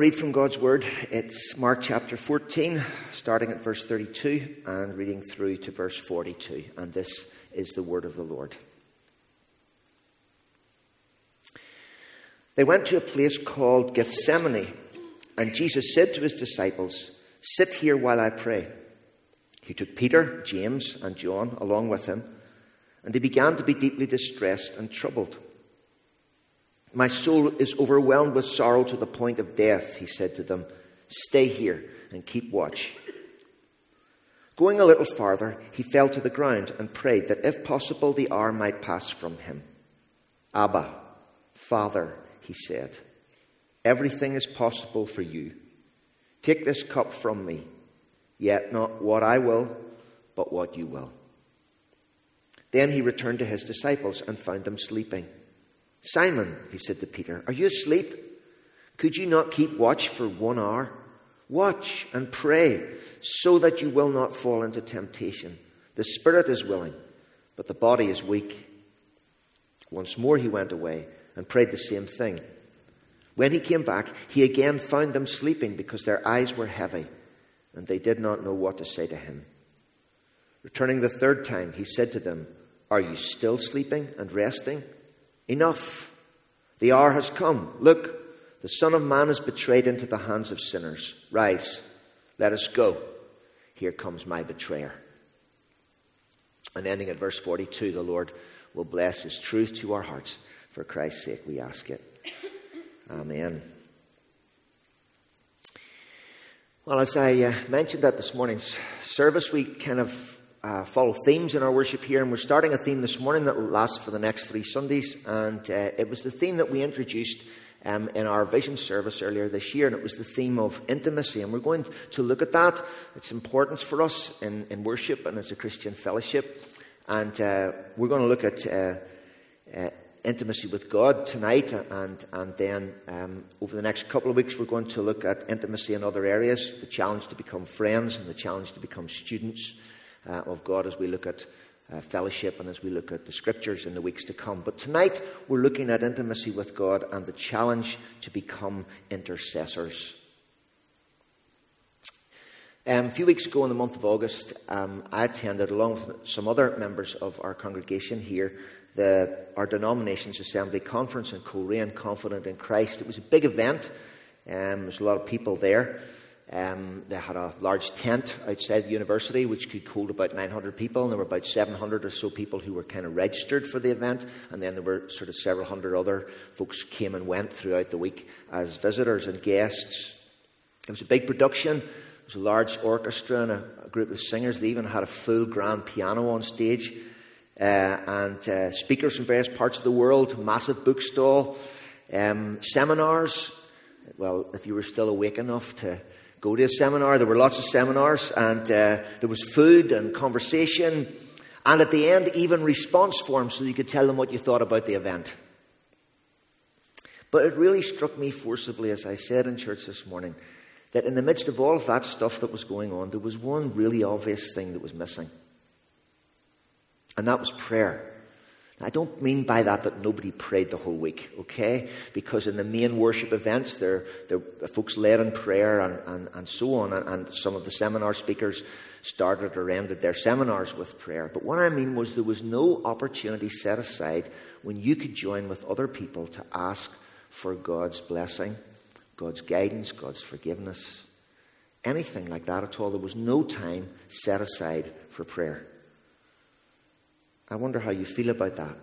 read from God's Word. It's Mark chapter 14, starting at verse 32 and reading through to verse 42. And this is the Word of the Lord. They went to a place called Gethsemane, and Jesus said to his disciples, "Sit here while I pray." He took Peter, James, and John along with him, and he began to be deeply distressed and troubled. "My soul is overwhelmed with sorrow to the point of death," he said to them. "Stay here and keep watch." Going a little farther, he fell to the ground and prayed that if possible the hour might pass from him. "Abba, Father," he said, "everything is possible for you. Take this cup from me, yet not what I will, but what you will." Then he returned to his disciples and found them sleeping. "Simon," he said to Peter, "are you asleep? Could you not keep watch for 1 hour? Watch and pray so that you will not fall into temptation. The spirit is willing, but the body is weak." Once more he went away and prayed the same thing. When he came back, he again found them sleeping because their eyes were heavy, and they did not know what to say to him. Returning the third time, he said to them, "Are you still sleeping and resting? Enough! The hour has come. Look, the Son of Man is betrayed into the hands of sinners. Rise, let us go. Here comes my betrayer." And ending at verse 42, the Lord will bless his truth to our hearts. For Christ's sake, we ask it. Amen. Well, as I mentioned at this morning's service, we kind of follow themes in our worship here, and we're starting a theme this morning that will last for the next 3 Sundays, and it was the theme that we introduced in our vision service earlier this year, and it was the theme of intimacy, and we're going to look at that, its importance for us in worship and as a Christian fellowship, and we're going to look at intimacy with God tonight, and then over the next couple of weeks we're going to look at intimacy in other areas, the challenge to become friends and the challenge to become students of God as we look at fellowship and as we look at the scriptures in the weeks to come. But tonight we're looking at intimacy with God and the challenge to become intercessors. A few weeks ago in the month of August, I attended, along with some other members of our congregation here, our denomination's assembly conference in Coleraine, Confident in Christ. It was a big event. There was a lot of people there. They had a large tent outside the university which could hold about 900 people, and there were about 700 or so people who were kind of registered for the event, and then there were sort of several hundred other folks came and went throughout the week as visitors and guests. It was a big production. It was a large orchestra and a group of singers. They even had a full grand piano on stage, and speakers from various parts of the world, massive book stall, seminars. Well, if you were still awake enough to go to a seminar, there were lots of seminars, and there was food and conversation, and at the end even response forms so you could tell them what you thought about the event. But it really struck me forcibly, as I said in church this morning, that in the midst of all of that stuff that was going on, there was one really obvious thing that was missing, and that was prayer. I don't mean by that nobody prayed the whole week, okay? Because in the main worship events, there folks led in prayer and so on, and some of the seminar speakers started or ended their seminars with prayer. But what I mean was there was no opportunity set aside when you could join with other people to ask for God's blessing, God's guidance, God's forgiveness, anything like that at all. There was no time set aside for prayer. I wonder how you feel about that.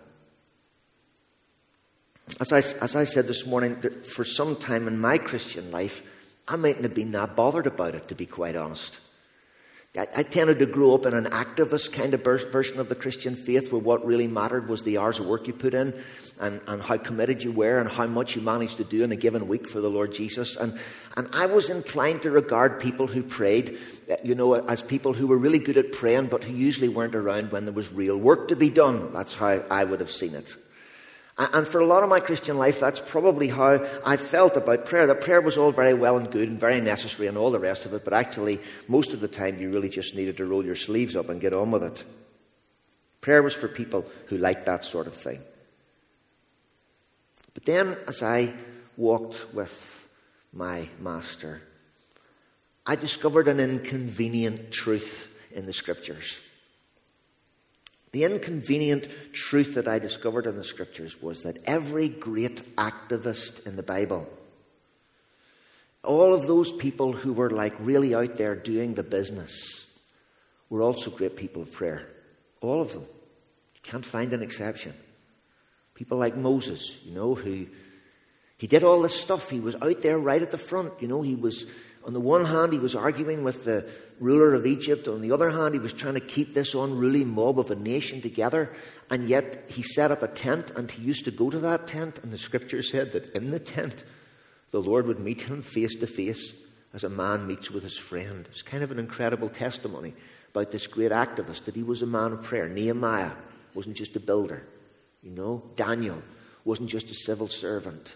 As I said this morning, for some time in my Christian life, I mightn't have been that bothered about it, to be quite honest. I tended to grow up in an activist kind of version of the Christian faith, where what really mattered was the hours of work you put in and how committed you were and how much you managed to do in a given week for the Lord Jesus. And I was inclined to regard people who prayed, as people who were really good at praying, but who usually weren't around when there was real work to be done. That's how I would have seen it. And for a lot of my Christian life, that's probably how I felt about prayer. That prayer was all very well and good and very necessary and all the rest of it, but actually, most of the time, you really just needed to roll your sleeves up and get on with it. Prayer was for people who liked that sort of thing. But then, as I walked with my master. I discovered an inconvenient truth in the Scriptures. The inconvenient truth that I discovered in the Scriptures was that every great activist in the Bible, all of those people who were like really out there doing the business, were also great people of prayer. All of them. You can't find an exception. People like Moses, who he did all this stuff. He was out there right at the front. He was, on the one hand, he was arguing with the ruler of Egypt. On the other hand, he was trying to keep this unruly mob of a nation together. And yet he set up a tent, and he used to go to that tent. And the Scripture said that in the tent, the Lord would meet him face to face as a man meets with his friend. It's kind of an incredible testimony about this great activist, that he was a man of prayer. Nehemiah wasn't just a builder. Daniel wasn't just a civil servant.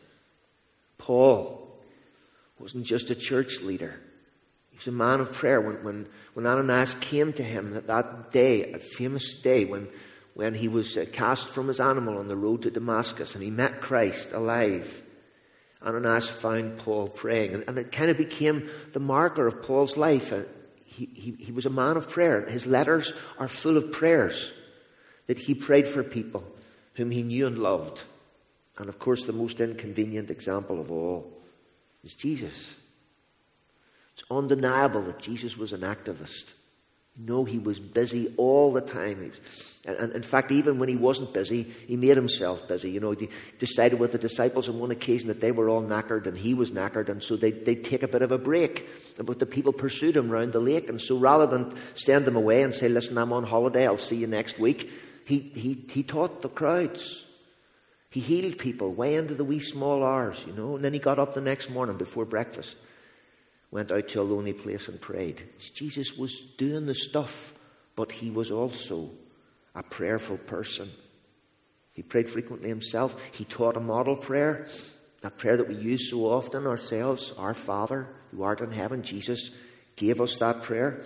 Paul wasn't just a church leader. He was a man of prayer. When Ananias came to him that day, a famous day, when he was cast from his animal on the road to Damascus and he met Christ alive, Ananias found Paul praying. And it kind of became the marker of Paul's life. He was a man of prayer. His letters are full of prayers that he prayed for people whom he knew and loved. And of course, the most inconvenient example of all is Jesus. It's undeniable that Jesus was an activist. He was busy all the time. And in fact, even when he wasn't busy, he made himself busy. He decided with the disciples on one occasion that they were all knackered and he was knackered, and so they'd take a bit of a break. But the people pursued him round the lake, and so rather than send them away and say, "Listen, I'm on holiday, I'll see you next week," he taught the crowds. He healed people way into the wee small hours, and then he got up the next morning before breakfast, went out to a lonely place and prayed. Jesus was doing the stuff, but he was also a prayerful person. He prayed frequently himself. He taught a model prayer, a prayer that we use so often ourselves. Our Father, who art in heaven. Jesus gave us that prayer.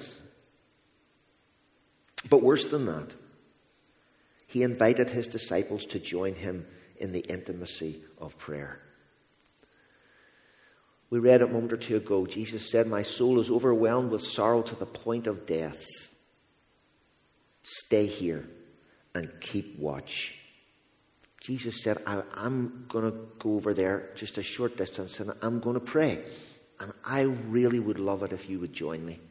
But worse than that, he invited his disciples to join him in the intimacy of prayer. We read a moment or two ago, Jesus said, "My soul is overwhelmed with sorrow to the point of death. Stay here and keep watch." Jesus said, I'm going to go over there just a short distance and I'm going to pray. And I really would love it if you would join me.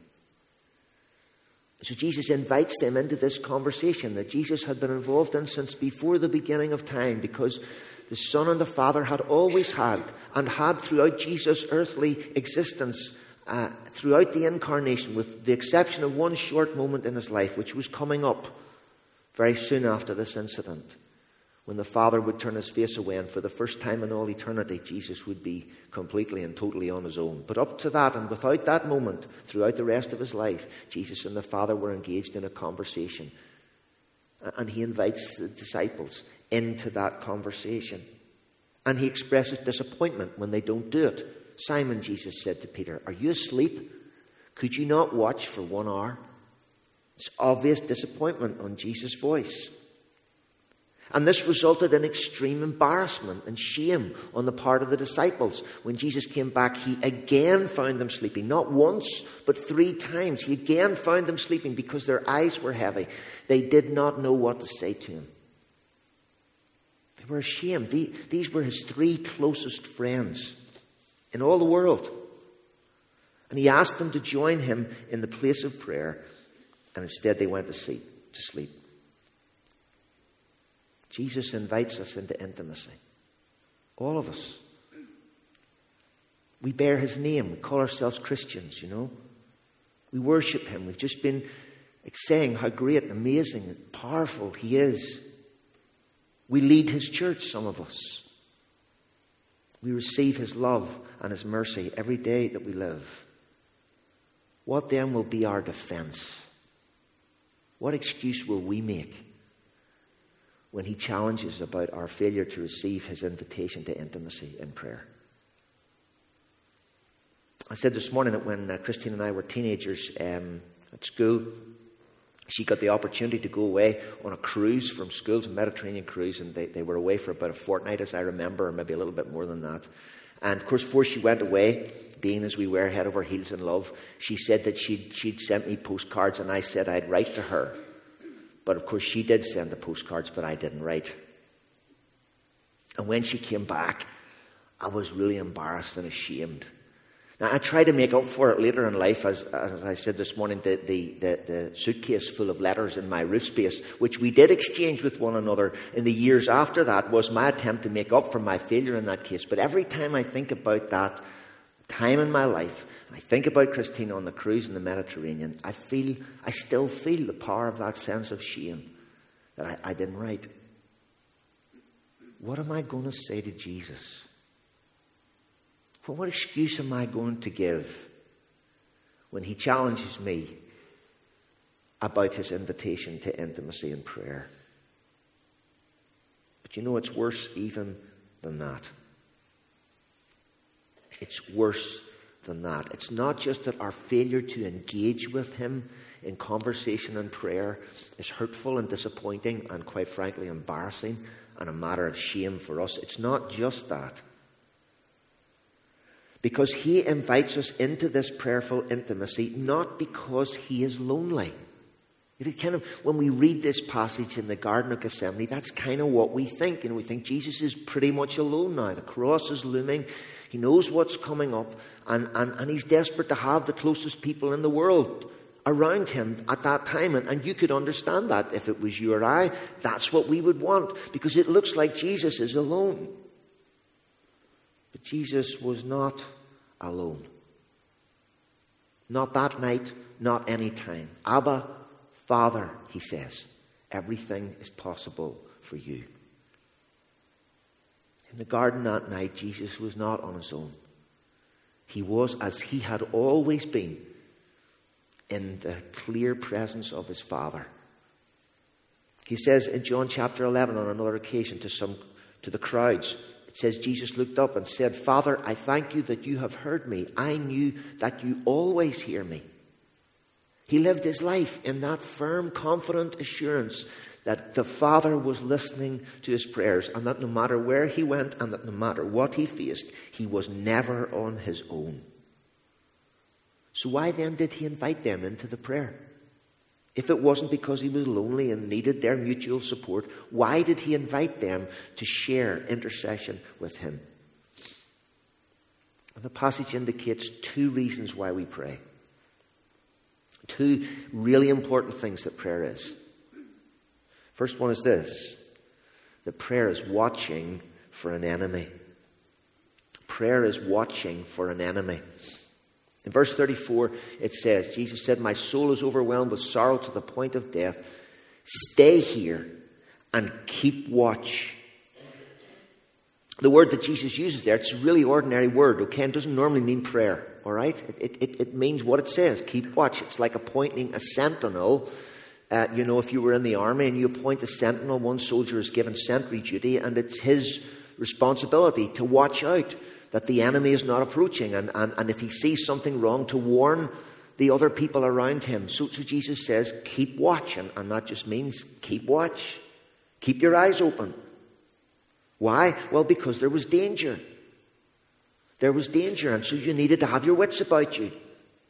So Jesus invites them into this conversation that Jesus had been involved in since before the beginning of time, because the Son and the Father had always had, and had throughout Jesus' earthly existence, throughout the incarnation, with the exception of one short moment in his life, which was coming up very soon after this incident, when the Father would turn his face away, and for the first time in all eternity, Jesus would be completely and totally on his own. But up to that, and without that moment, throughout the rest of his life, Jesus and the Father were engaged in a conversation. And he invites the disciples into that conversation. And he expresses disappointment when they don't do it. "Simon," Jesus said to Peter, "are you asleep? Could you not watch for 1 hour?" It's obvious disappointment on Jesus' voice. And this resulted in extreme embarrassment and shame on the part of the disciples. When Jesus came back, he again found them sleeping. Not once, but 3 times. He again found them sleeping because their eyes were heavy. They did not know what to say to him. They were ashamed. These were his 3 closest friends in all the world. And he asked them to join him in the place of prayer, and instead they went to sleep. Jesus invites us into intimacy. All of us. We bear his name. We call ourselves Christians, We worship him. We've just been saying how great and amazing and powerful he is. We lead his church, some of us. We receive his love and his mercy every day that we live. What then will be our defense? What excuse will we make when he challenges about our failure to receive his invitation to intimacy in prayer? I said this morning that when Christine and I were teenagers at school, she got the opportunity to go away on a cruise from school, a Mediterranean cruise, and they were away for about a fortnight, as I remember, or maybe a little bit more than that. And of course, before she went away, being as we were head over heels in love, she said that she'd sent me postcards, and I said I'd write to her. But of course, she did send the postcards, but I didn't write. And when she came back, I was really embarrassed and ashamed. Now, I tried to make up for it later in life, as I said this morning, the suitcase full of letters in my roof space, which we did exchange with one another in the years after that, was my attempt to make up for my failure in that case. But every time I think about that time in my life, I think about Christina on the cruise in the Mediterranean, I still feel the power of that sense of shame that I didn't write. What am I going to say to Jesus? What excuse am I going to give when he challenges me about his invitation to intimacy and prayer? But you know, it's worse even than that. It's worse than that. It's not just that our failure to engage with him in conversation and prayer is hurtful and disappointing and, quite frankly, embarrassing and a matter of shame for us. It's not just that. Because he invites us into this prayerful intimacy, not because he is lonely. When we read this passage in the Garden of Gethsemane, that's kind of what we think. We think Jesus is pretty much alone now. The cross is looming. He knows what's coming up. And he's desperate to have the closest people in the world around him at that time. And you could understand that if it was you or I. That's what we would want, because it looks like Jesus is alone. But Jesus was not alone. Not that night, not any time. Abba, Father, he says, everything is possible for you. In the garden that night, Jesus was not on his own. He was, as he had always been, in the clear presence of his Father. He says in John chapter 11 on another occasion to the crowds, it says, Jesus looked up and said, Father, I thank you that you have heard me. I knew that you always hear me. He lived his life in that firm, confident assurance that the Father was listening to his prayers, and that no matter where he went and that no matter what he faced, he was never on his own. So why then did he invite them into the prayer? If it wasn't because he was lonely and needed their mutual support, why did he invite them to share intercession with him? And the passage indicates two reasons why we pray. Two really important things that prayer is. First one is this: that prayer is watching for an enemy. Prayer is watching for an enemy. In verse 34, it says, Jesus said, my soul is overwhelmed with sorrow to the point of death. Stay here and keep watch. The word that Jesus uses there, it's a really ordinary word, okay? It doesn't normally mean prayer, all right? It means what it says, keep watch. It's like appointing a sentinel. If you were in the army and you appoint a sentinel, one soldier is given sentry duty, and it's his responsibility to watch out that the enemy is not approaching, and if he sees something wrong, to warn the other people around him. So Jesus says, keep watch, and that just means keep watch. Keep your eyes open. Why? Well, because there was danger. There was danger, and so you needed to have your wits about you.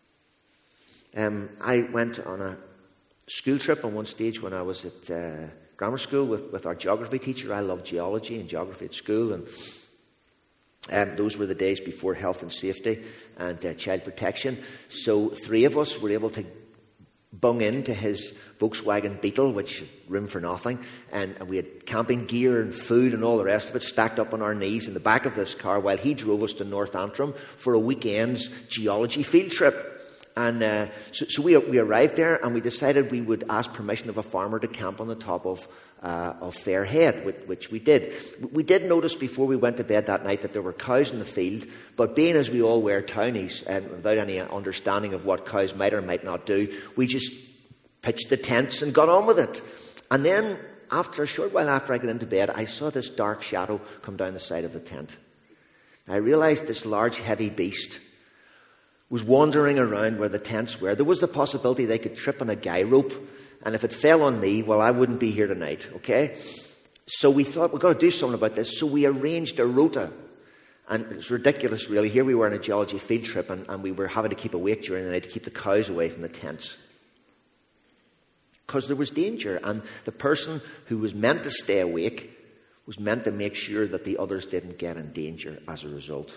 I went on a school trip on one stage when I was at grammar school with our geography teacher. I loved geology and geography at school, and those were the days before health and safety and child protection. So 3 of us were able to bung into his Volkswagen Beetle, which room for nothing, and we had camping gear and food and all the rest of it stacked up on our knees in the back of this car while he drove us to North Antrim for a weekend's geology field trip. And so we arrived there, and we decided we would ask permission of a farmer to camp on the top of Fairhead, which we did. We did notice before we went to bed that night that there were cows in the field, but being as we all were townies, and without any understanding of what cows might or might not do, we just pitched the tents and got on with it. And then, after a short while after I got into bed, I saw this dark shadow come down the side of the tent. I realized this large, heavy beast was wandering around where the tents were. There was the possibility they could trip on a guy rope, and if it fell on me, well, I wouldn't be here tonight, okay? So we thought, we've got to do something about this. So we arranged a rota, And it's ridiculous, really. Here we were on a geology field trip, and we were having to keep awake during the night to keep the cows away from the tents. Because there was danger, and the person who was meant to stay awake was meant to make sure that the others didn't get in danger as a result.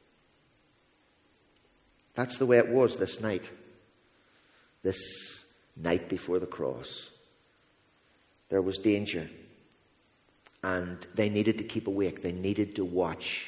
That's the way it was this night. This night before the cross. There was danger. And they needed to keep awake. They needed to watch.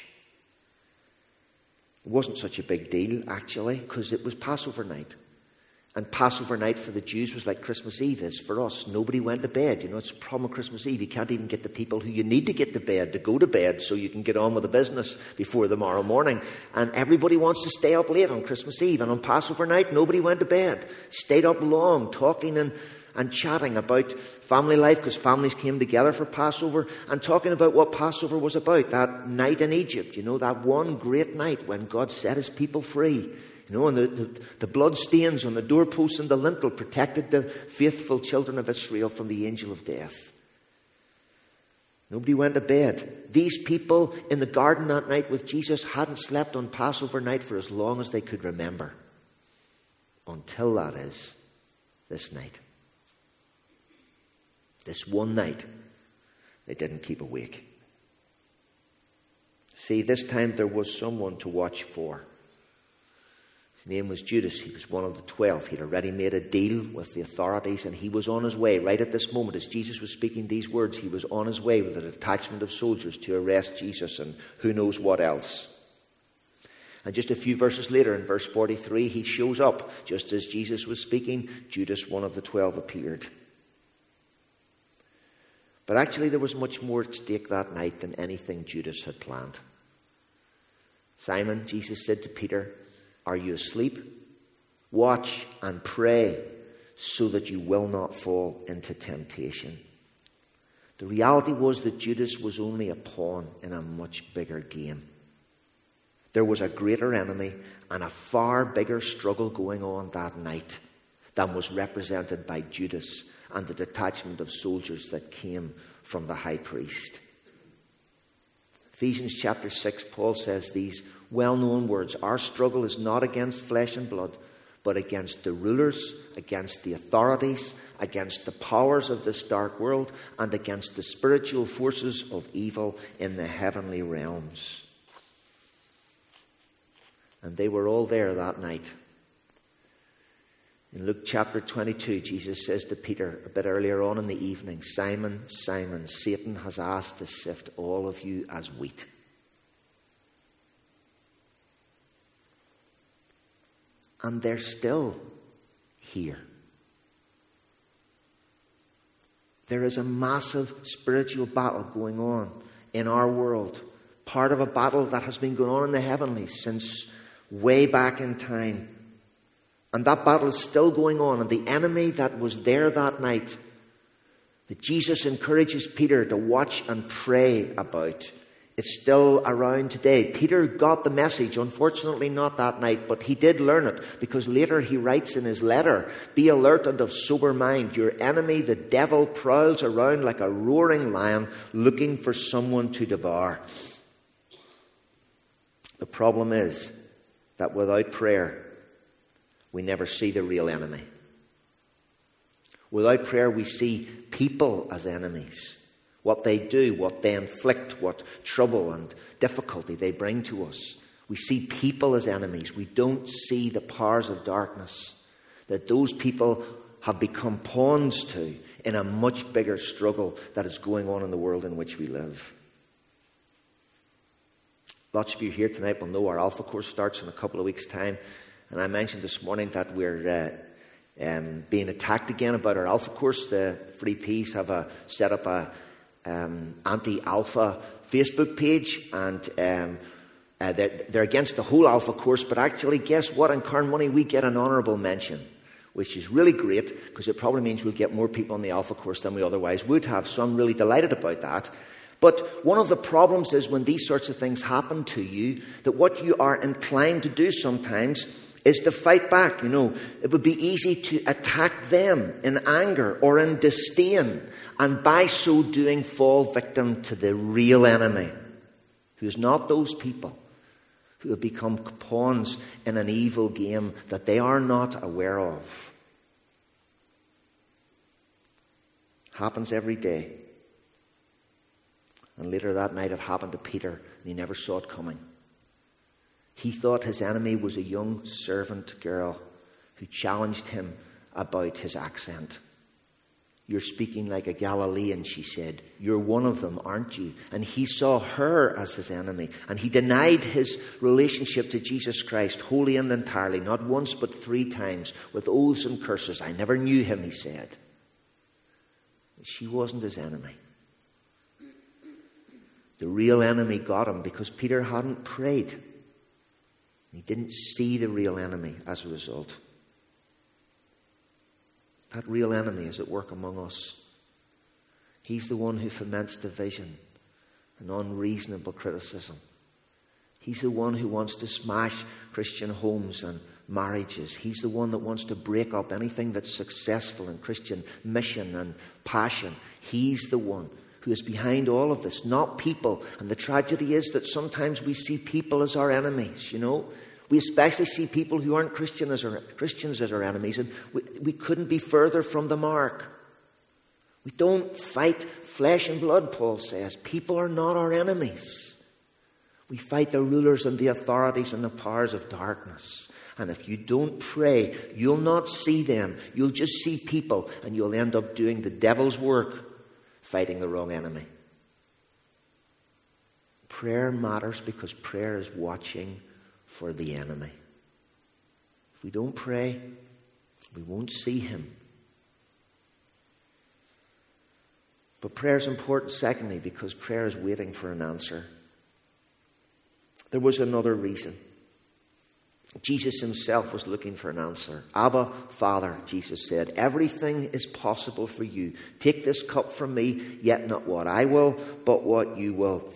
It wasn't such a big deal, actually, because it was Passover night. And Passover night for the Jews was like Christmas Eve is for us. Nobody went to bed. You know, it's a problem with Christmas Eve. You can't even get the people who you need to get to bed to go to bed so you can get on with the business before tomorrow morning. And everybody wants to stay up late on Christmas Eve. And on Passover night, nobody went to bed. Stayed up long, talking and chatting about family life, because families came together for Passover, and talking about what Passover was about, that night in Egypt, you know, that one great night when God set his people free. You know, and the blood stains on the doorposts and the lintel protected the faithful children of Israel from the angel of death. Nobody went to bed. These people in the garden that night with Jesus hadn't slept on Passover night for as long as they could remember. Until, that is, this night. This one night, they didn't keep awake. See, this time there was someone to watch for. His name was Judas. He was one of the 12. He'd already made a deal with the authorities, and he was on his way. Right at this moment, as Jesus was speaking these words, he was on his way with a detachment of soldiers to arrest Jesus and who knows what else. And just a few verses later, in verse 43, he shows up. Just as Jesus was speaking, Judas, one of the 12, appeared. But actually, there was much more at stake that night than anything Judas had planned. Simon, Jesus said to Peter, "Are you asleep? Watch and pray so that you will not fall into temptation." The reality was that Judas was only a pawn in a much bigger game. There was a greater enemy and a far bigger struggle going on that night than was represented by Judas and the detachment of soldiers that came from the high priest. Ephesians chapter 6, Paul says these well-known words: "Our struggle is not against flesh and blood, but against the rulers, against the authorities, against the powers of this dark world, and against the spiritual forces of evil in the heavenly realms." And they were all there that night. In Luke chapter 22, Jesus says to Peter a bit earlier on in the evening, "Simon, Simon, Satan has asked to sift all of you as wheat." And they're still here. There is a massive spiritual battle going on in our world. Part of a battle that has been going on in the heavenlies since way back in time. And that battle is still going on. And the enemy that was there that night, that Jesus encourages Peter to watch and pray about, it's still around today. Peter got the message, unfortunately not that night, but he did learn it, because later he writes in his letter, "Be alert and of sober mind. Your enemy, the devil, prowls around like a roaring lion looking for someone to devour." The problem is that without prayer, we never see the real enemy. Without prayer, we see people as enemies. What they do, what they inflict, what trouble and difficulty they bring to us. We see people as enemies. We don't see the powers of darkness that those people have become pawns to in a much bigger struggle that is going on in the world in which we live. Lots of you here tonight will know our Alpha course starts in a couple of weeks' time. And I mentioned this morning that we're being attacked again about our Alpha course. The Free Peas have set up a anti-Alpha Facebook page, and they're against the whole Alpha course. But actually, guess what? In Carn Money, we get an honourable mention, which is really great, because it probably means we'll get more people on the Alpha course than we otherwise would have. So I'm really delighted about that. But one of the problems is when these sorts of things happen to you, that what you are inclined to do sometimes is to fight back. You know, it would be easy to attack them in anger or in disdain, and by so doing fall victim to the real enemy, who's not those people, who have become pawns in an evil game that they are not aware of. Happens every day. And later that night it happened to Peter, and he never saw it coming. He thought his enemy was a young servant girl who challenged him about his accent. "You're speaking like a Galilean," she said. "You're one of them, aren't you?" And he saw her as his enemy. And he denied his relationship to Jesus Christ wholly and entirely, not once but 3 times, with oaths and curses. "I never knew him," he said. She wasn't his enemy. The real enemy got him because Peter hadn't prayed. He didn't see the real enemy as a result. That real enemy is at work among us. He's the one who foments division and unreasonable criticism. He's the one who wants to smash Christian homes and marriages. He's the one that wants to break up anything that's successful in Christian mission and passion. He's the one who is behind all of this, not people. And the tragedy is that sometimes we see people as our enemies, you know. We especially see people who aren't Christians as our enemies, and we couldn't be further from the mark. We don't fight flesh and blood, Paul says. People are not our enemies. We fight the rulers and the authorities and the powers of darkness. And if you don't pray, you'll not see them. You'll just see people, and you'll end up doing the devil's work, fighting the wrong enemy. Prayer matters because prayer is watching for the enemy. If we don't pray, we won't see him. But prayer is important, secondly, because prayer is waiting for an answer. There was another reason. Jesus himself was looking for an answer. "Abba, Father," Jesus said, "everything is possible for you. Take this cup from me, yet not what I will, but what you will."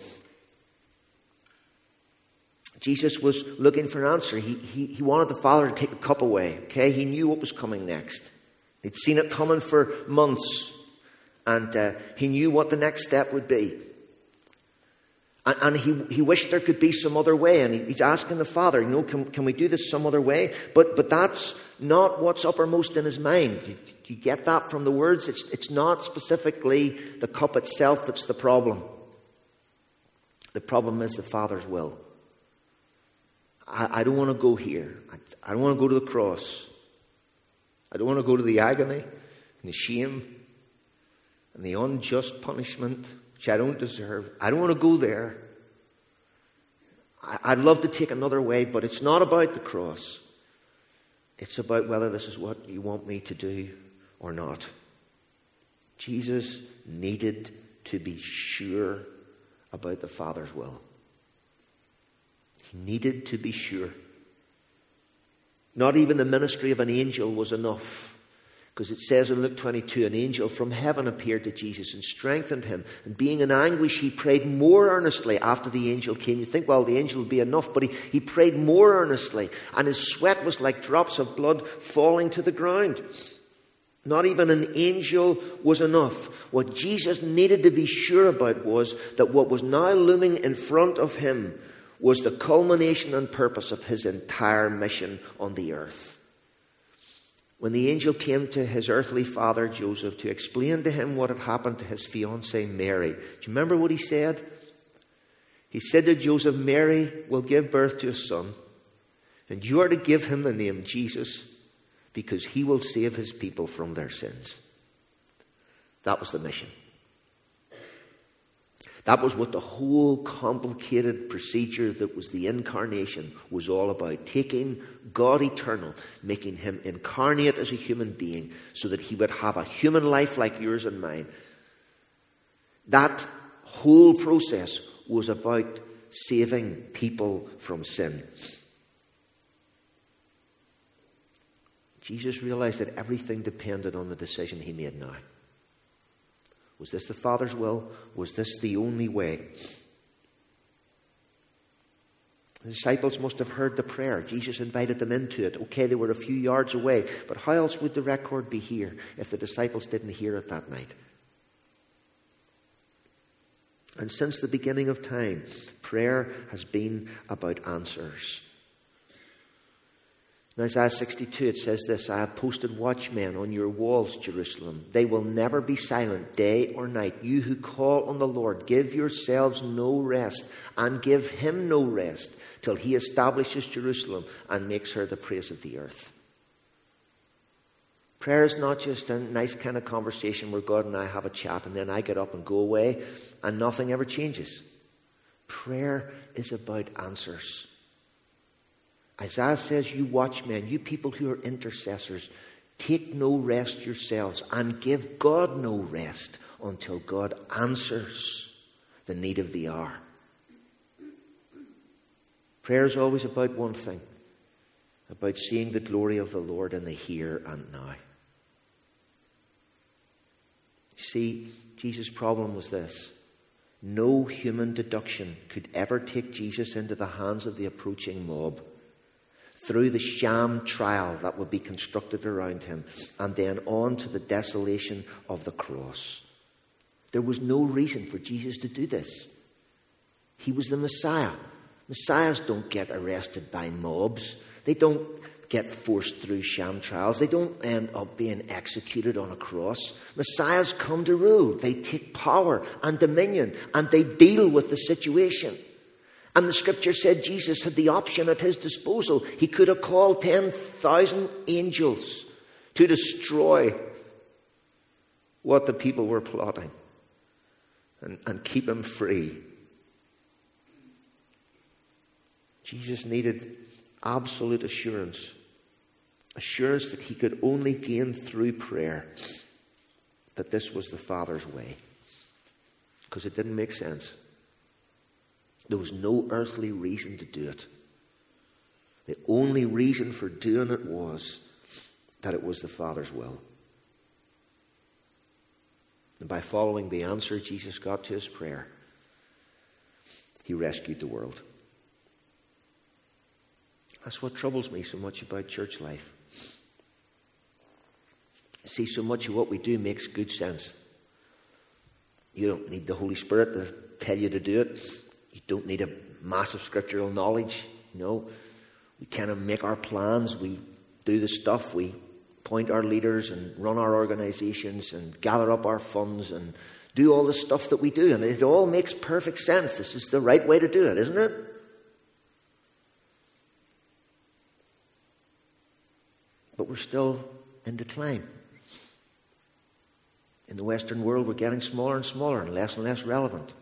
Jesus was looking for an answer. He wanted the Father to take the cup away. Okay, he knew what was coming next. He'd seen it coming for months, and he knew what the next step would be. And he wished there could be some other way, and he's asking the Father, can we do this some other way? But that's not what's uppermost in his mind. Do you get that from the words? It's not specifically the cup itself that's the problem. The problem is the Father's will. I don't want to go here. I don't want to go to the cross. I don't want to go to the agony and the shame and the unjust punishment which I don't deserve. I don't want to go there. I'd love to take another way, but it's not about the cross. It's about whether this is what you want me to do or not. Jesus needed to be sure about the Father's will. He needed to be sure. Not even the ministry of an angel was enough. Because it says in Luke 22, an angel from heaven appeared to Jesus and strengthened him. And being in anguish, he prayed more earnestly after the angel came. You think, well, the angel would be enough. But he prayed more earnestly. And his sweat was like drops of blood falling to the ground. Not even an angel was enough. What Jesus needed to be sure about was that what was now looming in front of him was the culmination and purpose of his entire mission on the earth. When the angel came to his earthly father, Joseph, to explain to him what had happened to his fiancée, Mary, do you remember what he said? He said to Joseph, "Mary will give birth to a son, and you are to give him the name Jesus, because he will save his people from their sins." That was the mission. That was what the whole complicated procedure that was the incarnation was all about. Taking God eternal, making him incarnate as a human being so that he would have a human life like yours and mine. That whole process was about saving people from sin. Jesus realized that everything depended on the decision he made now. Was this the Father's will? Was this the only way? The disciples must have heard the prayer. Jesus invited them into it. Okay, they were a few yards away, but how else would the record be here if the disciples didn't hear it that night? And since the beginning of time, prayer has been about answers. In Isaiah 62, it says this, I have posted watchmen on your walls, Jerusalem. They will never be silent day or night. You who call on the Lord, give yourselves no rest and give him no rest till he establishes Jerusalem and makes her the praise of the earth. Prayer is not just a nice kind of conversation where God and I have a chat and then I get up and go away and nothing ever changes. Prayer is about answers. Isaiah says, you watchmen, you people who are intercessors, take no rest yourselves and give God no rest until God answers the need of the hour. Prayer is always about one thing, about seeing the glory of the Lord in the here and now. See, Jesus' problem was this. No human deduction could ever take Jesus into the hands of the approaching mob through the sham trial that would be constructed around him and then on to the desolation of the cross. There was no reason for Jesus to do this. He was the Messiah. Messiahs don't get arrested by mobs. They don't get forced through sham trials. They don't end up being executed on a cross. Messiahs come to rule. They take power and dominion and they deal with the situation. And the scripture said Jesus had the option at his disposal. He could have called 10,000 angels to destroy what the people were plotting and keep him free. Jesus needed absolute assurance that he could only gain through prayer, that this was the Father's way, because it didn't make sense. There was no earthly reason to do it. The only reason for doing it was that it was the Father's will. And by following the answer Jesus got to his prayer, he rescued the world. That's what troubles me so much about church life. See, so much of what we do makes good sense. You don't need the Holy Spirit to tell you to do it. You don't need a massive scriptural knowledge. No, we kind of make our plans. We do the stuff. We appoint our leaders and run our organizations and gather up our funds and do all the stuff that we do. And it all makes perfect sense. This is the right way to do it, isn't it? But we're still in decline. In the Western world, we're getting smaller and smaller and less relevant.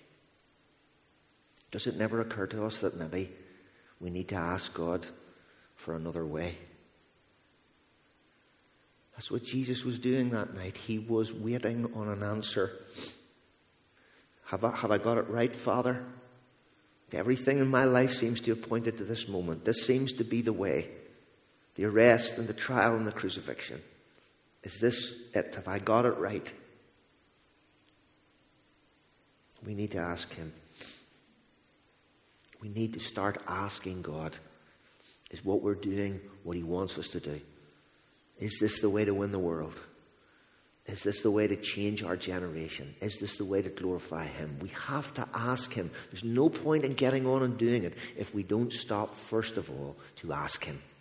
Does it never occur to us that maybe we need to ask God for another way? That's what Jesus was doing that night. He was waiting on an answer. Have I got it right, Father? Everything in my life seems to have pointed to this moment. This seems to be the way. The arrest and the trial and the crucifixion. Is this it? Have I got it right? We need to ask him. We need to start asking God, is what we're doing what he wants us to do? Is this the way to win the world? Is this the way to change our generation? Is this the way to glorify him? We have to ask him. There's no point in getting on and doing it if we don't stop, first of all, to ask him.